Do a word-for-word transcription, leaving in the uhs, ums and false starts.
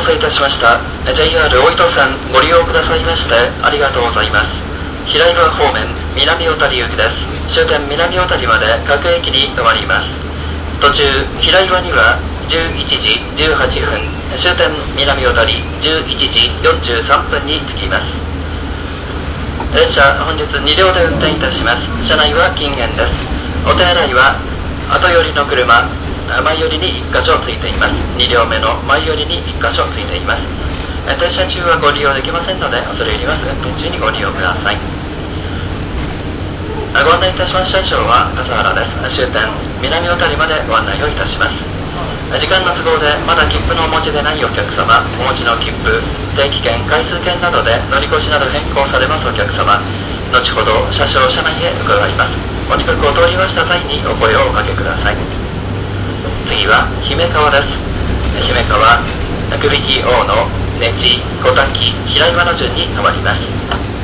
せいたしました。 ジェイアール 大糸線ご利用くださいましてありがとうございます。平岩方面南小谷行きです。終点南小谷まで各駅に止まります。途中平岩にはじゅういちじじゅうはっぷん、終点南小谷じゅういちじよんじゅうさんぷんに着きます。列車本日に両で運転いたします。車内は禁煙です。お手洗いは後寄りの車前寄りにいっか所ついています。に両目の前寄りにいっか所ついています。停車中はご利用できませんので恐れ入ります。運転中にご利用ください。ご案内いたします車掌は笠原です。終点南小谷までご案内をいたします。時間の都合でまだ切符のお持ちでないお客様、お持ちの切符、定期券、回数券などで乗り越しなど変更されますお客様、後ほど車掌車内へ伺います。お近くを通りました際にお声をおかけください。次は姫川です。姫川、首木大野、根地、小滝、平岩の順に停まります。